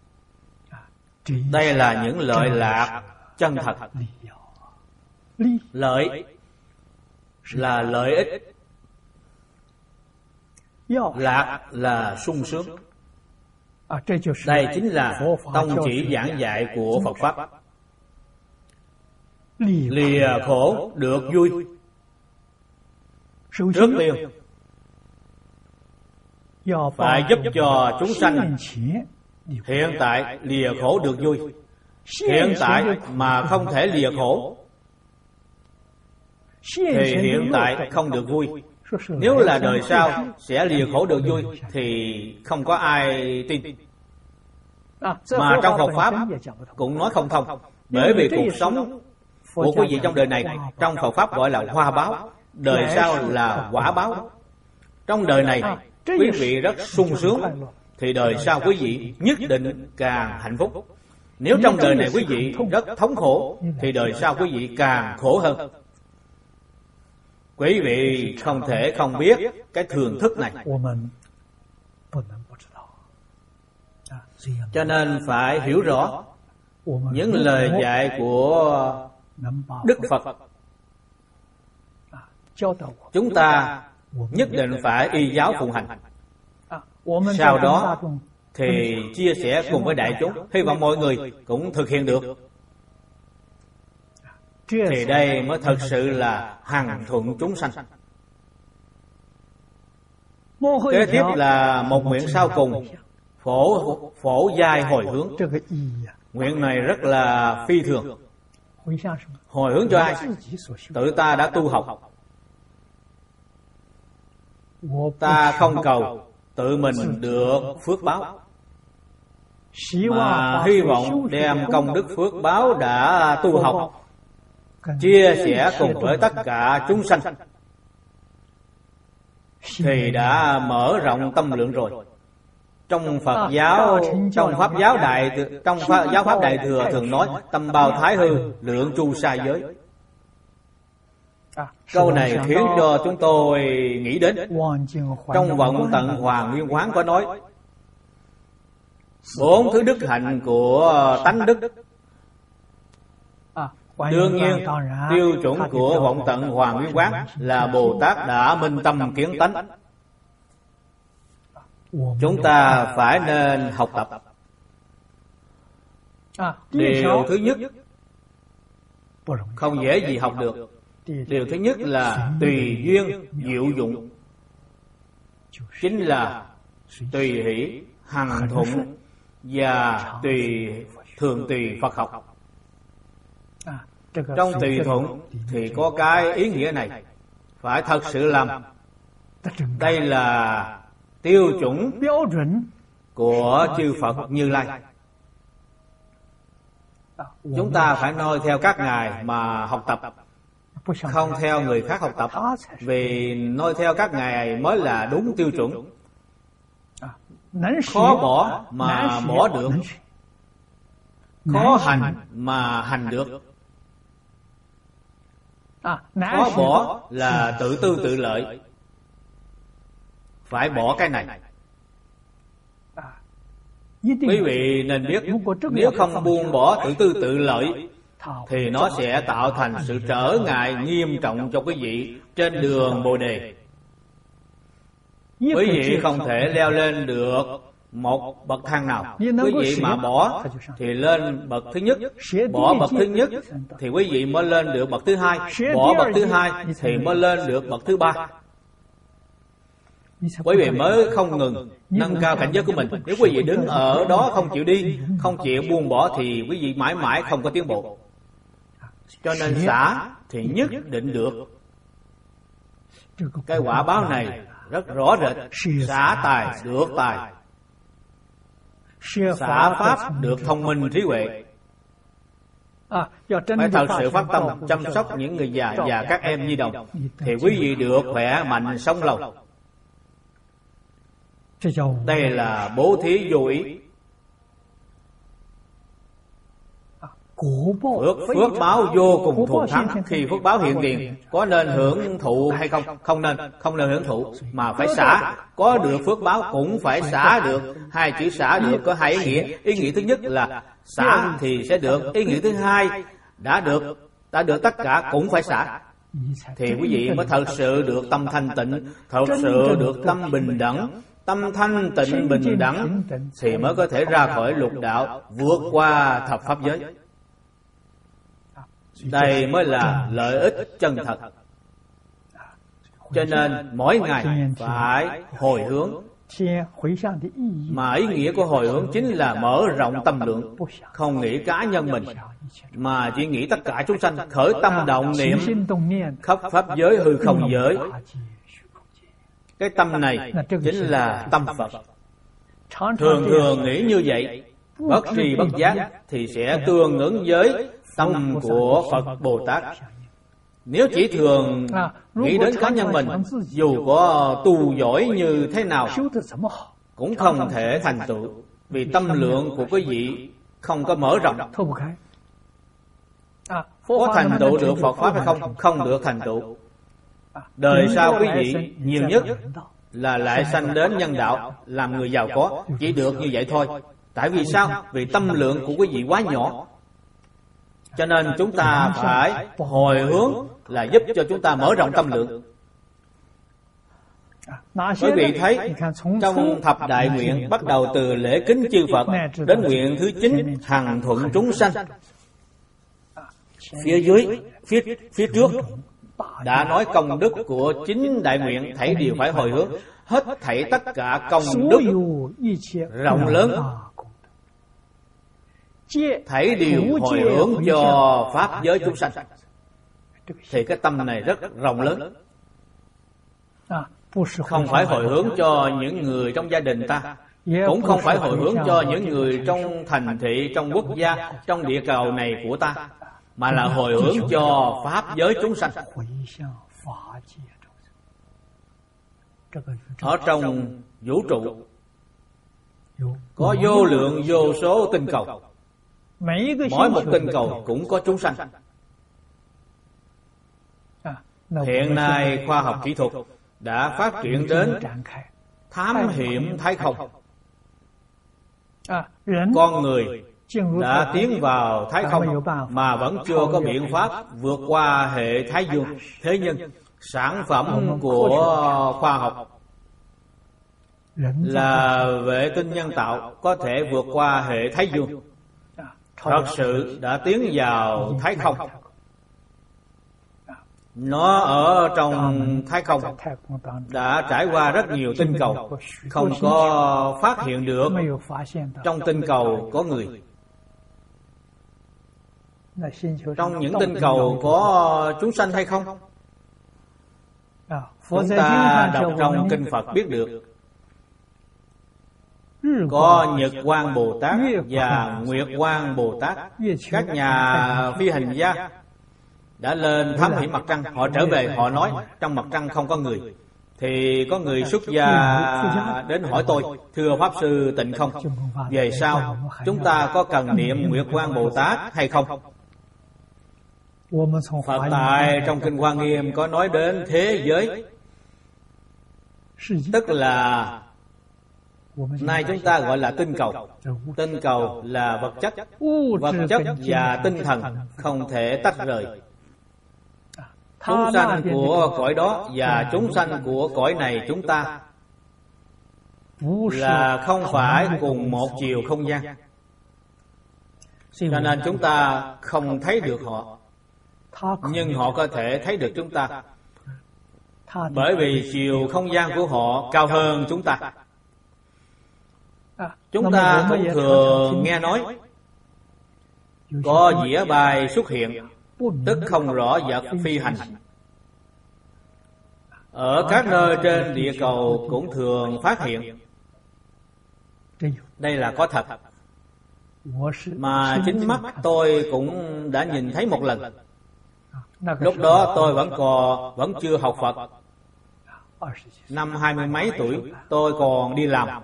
Đây là những lợi lạc chân thật. Lợi là lợi ích, lạc là sung sướng. Đây chính là tông chỉ giảng dạy của Phật Pháp. Lìa khổ được vui. Trước tiên phải giúp cho chúng sanh hiện tại lìa khổ được vui. Hiện tại mà không thể lìa khổ thì hiện tại không được vui. Nếu là đời sau sẽ lìa khổ được vui thì không có ai tin. Mà trong Phật Pháp cũng nói không thông. Bởi vì cuộc sống của quý vị trong đời này, trong Phật Pháp gọi là hoa báo, đời sau là quả báo. Trong đời này quý vị rất sung sướng thì đời sau quý vị nhất định càng hạnh phúc. Nếu trong đời này quý vị rất thống khổ thì đời sau quý vị càng khổ hơn. Quý vị không thể không biết cái thường thức này. Cho nên phải hiểu rõ những lời dạy của Đức Phật. Chúng ta nhất định phải y giáo phụng hành. Sau đó thì chia sẻ cùng với đại chúng. Hy vọng mọi người cũng thực hiện được. Thì đây mới thật sự là hằng thuận chúng sanh. Kế tiếp là một nguyện sau cùng, phổ phổ giai hồi hướng. Nguyện này rất là phi thường. Hồi hướng cho ai? Tự ta đã tu học. Ta không cầu tự mình được phước báo, mà hy vọng đem công đức phước báo đã tu học chia sẻ cùng với tất cả chúng sanh thì đã mở rộng tâm lượng rồi. Trong Phật giáo, trong Pháp giáo đại trong Pháp, giáo Pháp Đại Thừa thường nói tâm bao thái hư, lượng chu sa giới. Câu này khiến cho chúng tôi nghĩ đến trong Vọng Tận Hoàng Nguyên Quán có nói bốn thứ đức hạnh của tánh đức. Đương nhiên tiêu chuẩn của Vọng Tận Hoàng Nguyên Quán là Bồ Tát đã minh tâm kiến tánh. Chúng ta phải nên học tập. Điều thứ nhất không dễ gì học được. Điều thứ nhất là tùy duyên diệu dụng, chính là tùy hỷ hằng thuận và tùy thường tùy Phật học. Trong tùy thuận thì có cái ý nghĩa này, phải thật sự làm. Đây là tiêu chuẩn của chư Phật Như Lai. Chúng ta phải noi theo các ngài mà học tập, không theo người khác học tập, vì noi theo các ngài mới là đúng tiêu chuẩn. Khó bỏ mà bỏ được, khó hành mà hành được. Khó bỏ là tự tư tự lợi, phải bỏ cái này. Quý vị nên biết, nếu không buông bỏ tự tư tự lợi thì nó sẽ tạo thành sự trở ngại nghiêm trọng cho quý vị trên đường Bồ Đề. Quý vị không thể leo lên được một bậc thang nào. Quý vị mà bỏ thì lên bậc thứ nhất, bỏ bậc thứ nhất thì quý vị mới lên được bậc thứ hai, bỏ bậc thứ hai thì mới lên được bậc thứ ba. Quý vị mới không ngừng nâng cao cảnh giới của mình. Nếu quý vị đứng ở đó không chịu đi, không chịu buông bỏ thì quý vị mãi mãi không có tiến bộ. Cho nên xả thì nhất định được. Cái quả báo này rất rõ rệt. Xả tài được tài, xả pháp được thông minh trí huệ. Phải thật sự phát tâm chăm sóc những người già và các em nhi đồng thì quý vị được khỏe mạnh sống lâu. Đây là bố thí vô ý. Phước, phước báo vô cùng thù thắng. Khi phước báo hiện tiền, có nên hưởng thụ hay không? Không nên, không nên hưởng thụ, mà phải xả. Có được phước báo cũng phải xả được. Hai chữ xả được có hai ý nghĩa. Ý nghĩa thứ nhất là xả thì sẽ được. Ý nghĩa thứ hai, đã được, đã được tất cả cũng phải xả. Thì quý vị mới thật sự được tâm thanh tịnh, thật sự được tâm bình đẳng. Tâm thanh tịnh bình đẳng thì mới có thể ra khỏi lục đạo, vượt qua thập pháp giới. Đây mới là lợi ích chân thật. Cho nên mỗi ngày phải hồi hướng. Mà ý nghĩa của hồi hướng chính là mở rộng tâm lượng, không nghĩ cá nhân mình, mà chỉ nghĩ tất cả chúng sanh, khởi tâm động niệm khắp pháp giới hư không giới. Cái tâm này chính là tâm Phật. Thường thường nghĩ như vậy, bất tri bất giác thì sẽ tương ứng với tâm của Phật Bồ Tát. Nếu chỉ thường nghĩ đến cá nhân mình, dù có tu giỏi như thế nào cũng không thể thành tựu, vì tâm lượng của quý vị không có mở rộng. Có thành tựu được Phật Pháp hay không? Không được thành tựu. Đời sau quý vị nhiều nhất là lại sanh đến nhân đạo, làm người giàu có, chỉ được như vậy thôi. Tại vì sao? Vì tâm lượng của quý vị quá nhỏ. Cho nên chúng ta phải hồi hướng là giúp cho chúng ta mở rộng tâm lượng. Quý vị thấy trong thập đại nguyện, bắt đầu từ lễ kính chư Phật đến nguyện thứ chín, hằng thuận chúng sanh. Phía dưới, phía, phía trước đã nói công đức của chín đại nguyện, thảy đều phải hồi hướng. Hết thảy tất cả công đức rộng lớn, thảy đều hồi hướng cho pháp giới chúng sanh. Thì cái tâm này rất rộng lớn. Không phải hồi hướng cho những người trong gia đình ta, cũng không phải hồi hướng cho những người trong thành thị, trong quốc gia, trong địa cầu này của ta, mà là hồi hướng cho pháp giới chúng sanh. Ở trong vũ trụ có vô lượng vô số tinh cầu, mỗi một tinh cầu cũng có chúng sanh. Hiện nay khoa học kỹ thuật đã phát triển đến thám hiểm thái không. Con người đã tiến vào thái không mà vẫn chưa có biện pháp vượt qua hệ thái dương. Thế nhưng sản phẩm của khoa học là vệ tinh nhân tạo có thể vượt qua hệ thái dương, thật sự đã tiến vào thái không. Nó ở trong thái không, đã trải qua rất nhiều tinh cầu, không có phát hiện được trong tinh cầu có người. Trong những tinh cầu có chúng sanh hay không? Chúng ta đọc trong kinh Phật biết được, có Nhật Quang Bồ Tát và Nguyệt Quang Bồ Tát. Các nhà phi hành gia đã lên thám hiểm mặt trăng, họ trở về họ nói trong mặt trăng không có người. Thì có người xuất gia đến hỏi tôi: thưa Pháp Sư Tịnh Không, về sau chúng ta có cần niệm Nguyệt Quang Bồ Tát hay không? Phật tại trong kinh Hoa Nghiêm có nói đến thế giới, tức là nay chúng ta gọi là tinh cầu. Tinh cầu là vật chất, vật chất và tinh thần không thể tách rời. Chúng sanh của cõi đó và chúng sanh của cõi này chúng ta là không phải cùng một chiều không gian, cho nên chúng ta không thấy được họ, nhưng họ có thể thấy được chúng ta, bởi vì chiều không gian của họ cao hơn chúng ta. Chúng ta cũng thường nghe nói có dĩa bài xuất hiện, tức không rõ vật phi hành. Ở các nơi trên địa cầu cũng thường phát hiện. Đây là có thật, mà chính mắt tôi cũng đã nhìn thấy một lần. Lúc đó tôi vẫn còn vẫn chưa học Phật, năm hai mươi mấy tuổi, tôi còn đi làm.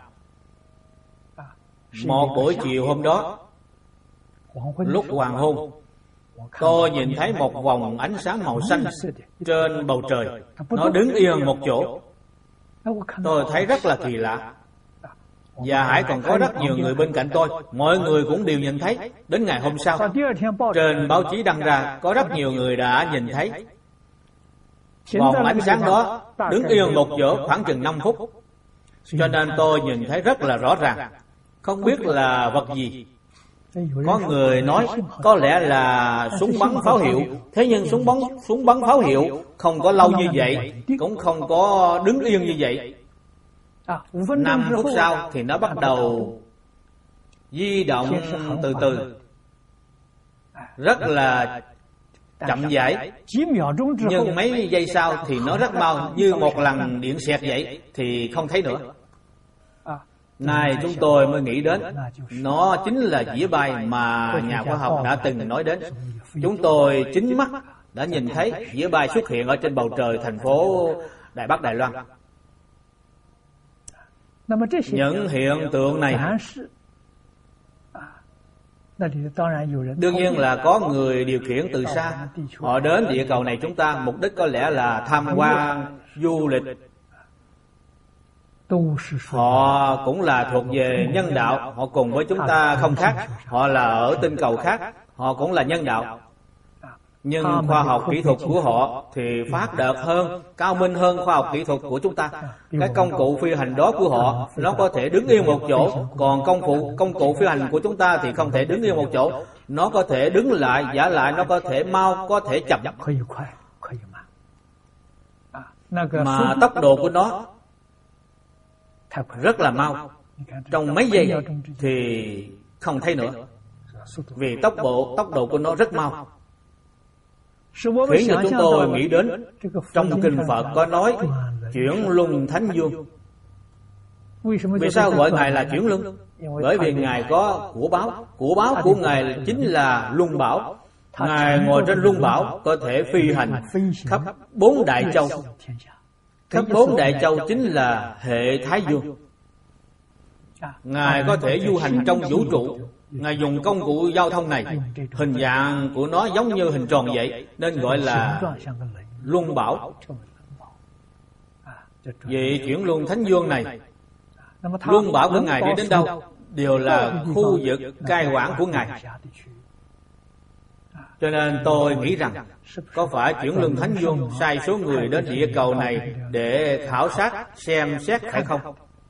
Một buổi chiều hôm đó, lúc hoàng hôn, tôi nhìn thấy một vòng ánh sáng màu xanh trên bầu trời. Nó đứng yên một chỗ. Tôi thấy rất là kỳ lạ. Và hãy còn có rất nhiều người bên cạnh tôi, mọi người cũng đều nhìn thấy. Đến ngày hôm sau, trên báo chí đăng ra, có rất nhiều người đã nhìn thấy vòng ánh sáng đó đứng yên một chỗ khoảng chừng năm phút. Cho nên tôi nhìn thấy rất là rõ ràng. Không biết là vật gì. Có người nói có lẽ là súng bắn pháo hiệu. Thế nhưng súng bắn súng bắn pháo hiệu không có lâu như vậy, cũng không có đứng yên như vậy. Năm phút sau thì nó bắt đầu di động từ từ, rất là chậm rãi. Nhưng mấy giây sau thì nó rất mau, như một lần điện xẹt vậy, thì không thấy nữa. Nay chúng tôi mới nghĩ đến, nó chính là dĩa bay mà nhà khoa học đã từng nói đến. Chúng tôi chính mắt đã nhìn thấy dĩa bay xuất hiện ở trên bầu trời thành phố Đài Bắc, Đài Loan. Những hiện tượng này đương nhiên là có người điều khiển từ xa. Họ đến địa cầu này chúng ta, mục đích có lẽ là tham quan, du lịch. Họ cũng là thuộc về nhân đạo, họ cùng với chúng ta không khác. Họ là ở tinh cầu khác, họ cũng là nhân đạo. Nhưng khoa học kỹ thuật của họ thì phát đạt hơn, cao minh hơn khoa học kỹ thuật của chúng ta. Cái công cụ phi hành đó của họ, nó có thể đứng yên một chỗ. Còn công cụ, công cụ phi hành của chúng ta thì không thể đứng yên một chỗ. Nó có thể đứng lại, giả lại, nó có thể mau, có thể chậm. Mà tốc độ của nó rất là mau, trong mấy giây thì không thấy nữa, vì tốc độ tốc độ của nó rất mau. Khiến cho chúng tôi nghĩ đến trong kinh Phật có nói chuyển luân thánh vương. Vì sao gọi Ngài là chuyển luân? Bởi vì Ngài có của báo. Của báo của Ngài chính là luân bảo. Ngài ngồi trên luân bảo có thể phi hành khắp bốn đại châu. Khắp bốn đại châu chính là hệ Thái Dương. Ngài có thể du hành trong vũ trụ. Ngài dùng công cụ giao thông này, hình dạng của nó giống như hình tròn vậy, nên gọi là luân bảo. Vì chuyển luân thánh vương này, luân bảo của Ngài đi đến đâu đều là khu vực cai quản của Ngài. Cho nên tôi nghĩ rằng có phải chuyển luân thánh vương sai số người đến địa cầu này để khảo sát, xem xét phải không?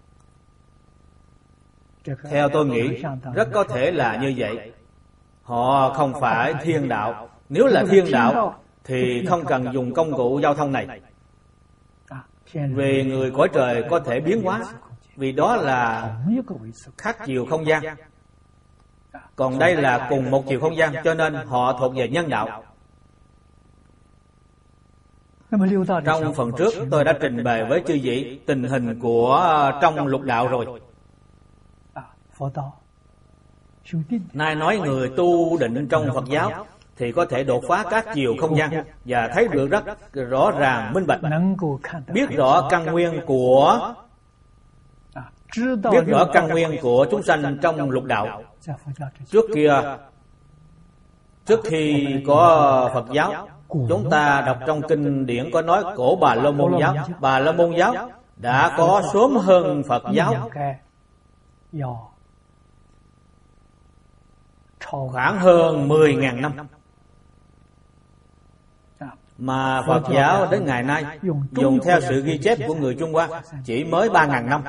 Theo tôi nghĩ, rất có thể là như vậy. Họ không phải thiên đạo. Nếu là thiên đạo thì không cần dùng công cụ giao thông này. Vì người cõi trời có thể biến hóa, vì đó là khác chiều không gian. Còn đây là cùng một chiều không gian, cho nên họ thuộc về nhân đạo. Trong phần trước tôi đã trình bày với chư vị tình hình của trong lục đạo rồi. Nay nói người tu định trong Phật giáo thì có thể đột phá các chiều không gian và thấy được rất rõ ràng minh bạch, biết rõ căn nguyên của biết rõ căn nguyên của chúng sanh trong lục đạo. Trước kia, trước khi có Phật giáo, chúng ta đọc trong kinh điển có nói cổ Bà La Môn giáo. Bà La Môn giáo đã có sớm hơn Phật giáo khoảng hơn mười nghìn năm. Mà Phật giáo đến ngày nay dùng theo sự ghi chép của người Trung Hoa chỉ mới ba nghìn năm.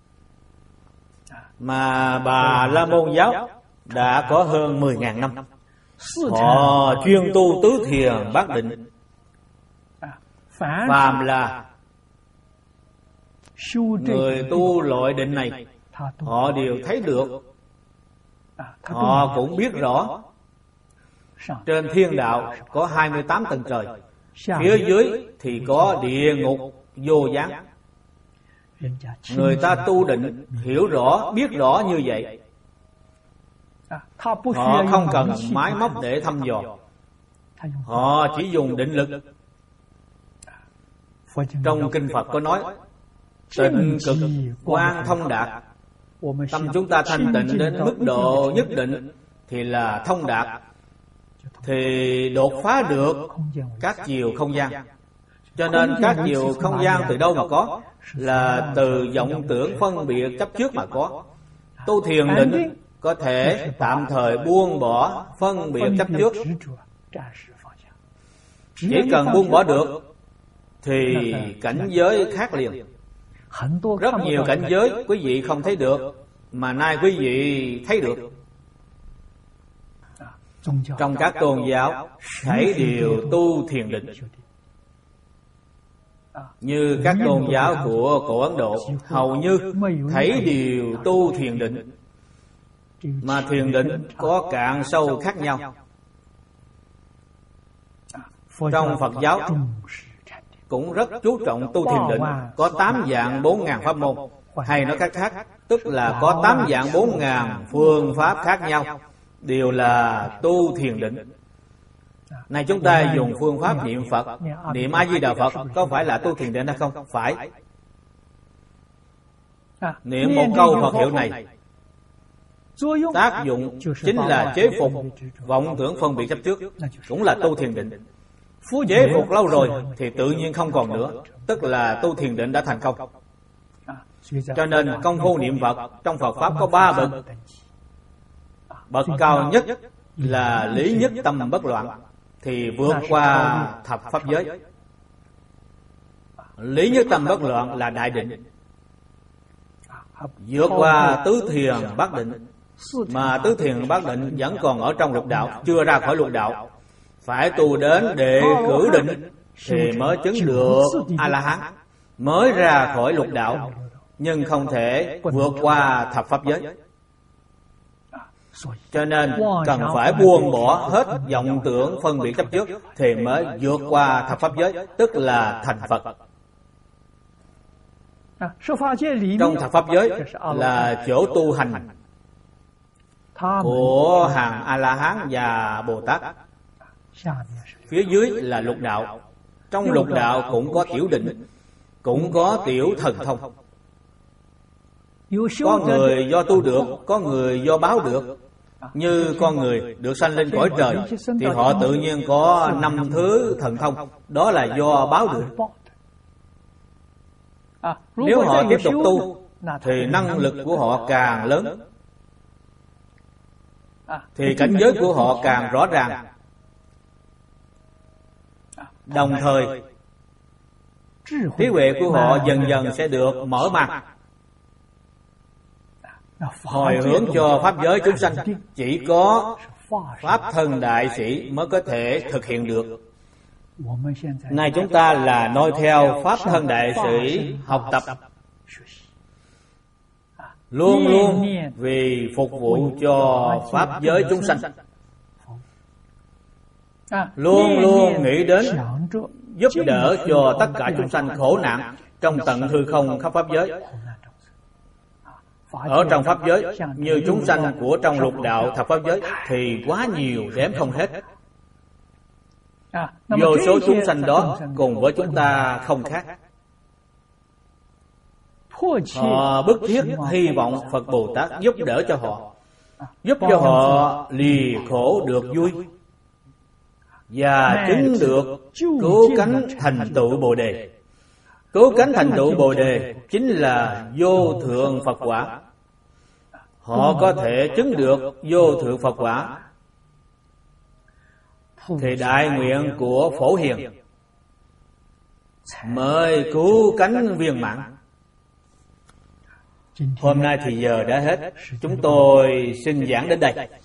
Mà Bà La Môn giáo đã có hơn mười nghìn năm. Họ chuyên tu tứ thiền bát định. Phàm là người tu loại định này, họ đều thấy được. Họ cũng biết rõ trên thiên đạo có hai mươi tám tầng trời, phía dưới thì có địa ngục vô gián. Người ta tu định hiểu rõ, biết rõ như vậy, họ không cần máy móc để thăm dò, họ chỉ dùng định lực. Trong kinh Phật có nói tịnh cực quan thông đạt. Tâm chúng ta thanh tịnh đến mức độ nhất định thì là thông đạt, thì đột phá được các chiều không gian. Cho nên các chiều không gian từ đâu mà có? Là từ vọng tưởng phân biệt chấp trước mà có. Tu thiền định có thể tạm thời buông bỏ phân biệt chấp trước. Chỉ cần buông bỏ được thì cảnh giới khác liền. Rất nhiều cảnh giới quý vị không thấy được, mà nay quý vị thấy được. Trong các tôn giáo thảy đều tu thiền định. Như các tôn giáo của cổ Ấn Độ, hầu như thảy đều tu thiền định. Mà thiền định có cạn sâu khác nhau. Trong Phật giáo cũng rất chú trọng tu thiền định, có tám dạng bốn ngàn pháp môn. Hay nói cách khác, tức là có tám dạng bốn ngàn phương pháp khác nhau, đều là tu thiền định. Này chúng ta dùng phương pháp niệm Phật, niệm A Di Đà Phật, có phải là tu thiền định hay không? Phải. Niệm một câu Phật hiệu này, tác dụng chính là chế phục vọng tưởng phân biệt chấp trước, cũng là tu thiền định. Chế phục lâu rồi thì tự nhiên không còn nữa, tức là tu thiền định đã thành công. Cho nên công phu niệm Phật trong Phật Pháp có ba bậc. Bậc cao nhất là lý nhất tâm bất loạn, thì vượt qua thập pháp giới. Lý nhất tâm bất loạn là đại định, vượt qua tứ thiền bát định. Mà tứ thiền bát định vẫn còn ở trong lục đạo, chưa ra khỏi lục đạo. Phải tu đến đệ cử định thì mới chứng được A-la-hán, mới ra khỏi lục đạo, nhưng không thể vượt qua thập pháp giới. Cho nên cần phải buông bỏ hết vọng tưởng phân biệt chấp trước thì mới vượt qua thập pháp giới, tức là thành Phật. Trong thập pháp giới là chỗ tu hành của hàng A-la-hán và Bồ Tát. Phía dưới là lục đạo. Trong lục đạo cũng có tiểu định, cũng có tiểu thần thông. Có người do tu được, có người do báo được. Như con người được sanh lên cõi trời thì họ tự nhiên có năm thứ thần thông, đó là do báo được. Nếu họ tiếp tục tu thì năng lực của họ càng lớn, thì cảnh giới của họ càng rõ ràng. Đồng thời trí huệ của họ dần dần sẽ được mở mang, hồi hướng cho pháp giới chúng sanh. Chỉ có pháp thân đại sĩ mới có thể thực hiện được. Nay chúng ta là noi theo Pháp Thân Đại Sĩ học tập, luôn luôn vì phục vụ cho Pháp giới chúng sanh, luôn luôn nghĩ đến giúp đỡ cho tất cả chúng sanh khổ nạn trong tận hư không khắp Pháp giới. Ở trong Pháp giới, như chúng sanh của trong lục đạo thập Pháp giới thì quá nhiều đếm không hết. Vô số chúng sanh đó cùng với chúng ta không khác. Họ bức thiết hy vọng Phật Bồ Tát giúp đỡ cho họ, giúp cho họ lìa khổ được vui, và chứng được cứu cánh thành tựu Bồ Đề. Cứu cánh thành tựu Bồ Đề chính là vô thượng Phật quả. Họ có thể chứng được vô thượng Phật quả thì đại nguyện của Phổ Hiền mới cứu cánh viên mãn. Hôm nay thì giờ đã hết, chúng tôi xin giảng đến đây.